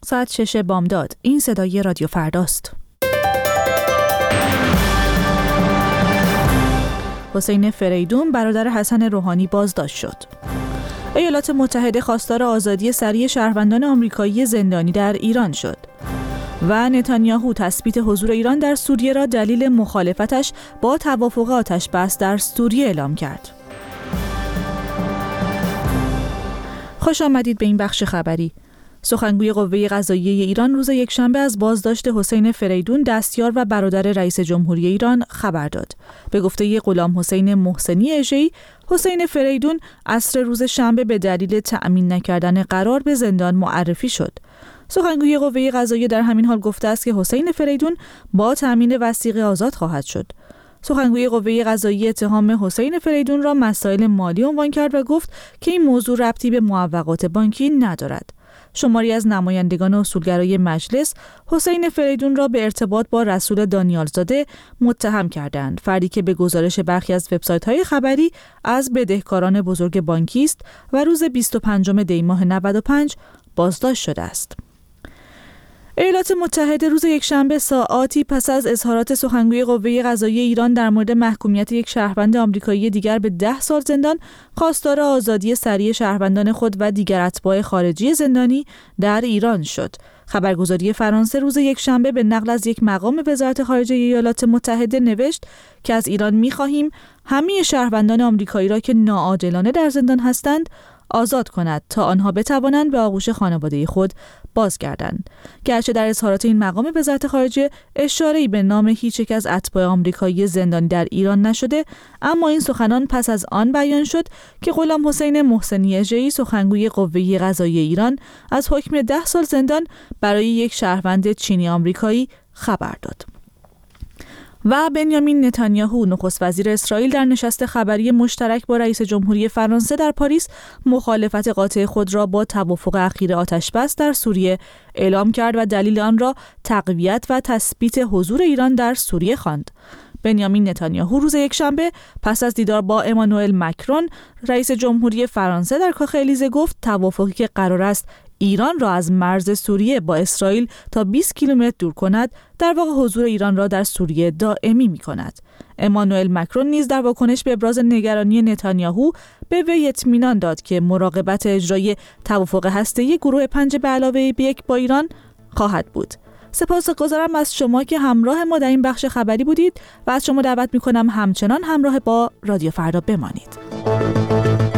ساعت 6 بامداد. این صدای رادیو فرداست. حسین فریدون برادر حسن روحانی بازداشت شد. ایالات متحده خواستار آزادی سریع شهروندان آمریکایی زندانی در ایران شد. و نتانیاهو تثبیت حضور ایران در سوریه را دلیل مخالفتش با توافق آتش‌بس در سوریه اعلام کرد. خوش آمدید به این بخش خبری. سخنگوی قوه قضاییه ایران روز یکشنبه از بازداشت حسین فریدون دستیار و برادر رئیس جمهوری ایران خبر داد. به گفته غلام حسین محسنی اژه‌ای، حسین فریدون عصر روز شنبه به دلیل تأمین نکردن قرار به زندان معرفی شد. سخنگوی قوه قضاییه در همین حال گفته است که حسین فریدون با تأمین وثیقه آزاد خواهد شد. سخنگوی قوه قضاییه اتهام حسین فریدون را مسائل مالی عنوان کرد و گفت که این موضوع ربطی به معوقات بانکی ندارد. شماری از نمایندگان اصولگرای مجلس حسین فریدون را به ارتباط با رسول دانیالزاده متهم کردند، فردی که به گزارش برخی از وبسایت‌های خبری از بدهکاران بزرگ بانکی است و روز 25 دی ماه 95 بازداشت شده است. ایالات متحده روز یکشنبه ساعاتی پس از اظهارات سخنگوی قوه قضاییه ایران در مورد محکومیت یک شهروند آمریکایی دیگر به 10 سال زندان خواستار آزادی سریع شهروندان خود و دیگر اتباع خارجی زندانی در ایران شد. خبرگزاری فرانسه روز یکشنبه به نقل از یک مقام وزارت خارجه ایالات متحده نوشت که از ایران می‌خواهیم همه شهروندان آمریکایی را که ناعادلانه در زندان هستند آزاد کند تا آنها بتوانند به آغوش خانواده خود بازگردند. گرچه در اظهارات این مقام وزارت خارجه اشاره‌ای به نام هیچ یک از اتباع آمریکایی زندانی در ایران نشده، اما این سخنان پس از آن بیان شد که غلام حسین محسنی اژه‌ای سخنگوی قوه قضاییه ایران از حکم 10 سال زندان برای یک شهروند چینی آمریکایی خبر داد. و بنیامین نتانیاهو نخست وزیر اسرائیل در نشست خبری مشترک با رئیس جمهوری فرانسه در پاریس مخالفت قاطع خود را با توافق اخیر آتش‌بس در سوریه اعلام کرد و دلیل آن را تقویت و تثبیت حضور ایران در سوریه خواند. بنیامین نتانیاهو روز یکشنبه پس از دیدار با امانوئل مکرون رئیس جمهوری فرانسه در کاخ الیزه گفت توافقی که قرار است ایران را از مرز سوریه با اسرائیل تا 20 کیلومتر دور کند، در واقع حضور ایران را در سوریه دائمی می‌کند. امانوئل مکرون نیز در واکنش به ابراز نگرانی نتانیاهو به وی اطمینان داد که مراقبت اجرای توافق هسته‌ای گروه 5 به علاوه 1 با ایران خواهد بود. سپاسگزارم از شما که همراه ما در این بخش خبری بودید و از شما دعوت می‌کنم همچنان همراه با رادیو فردا بمانید.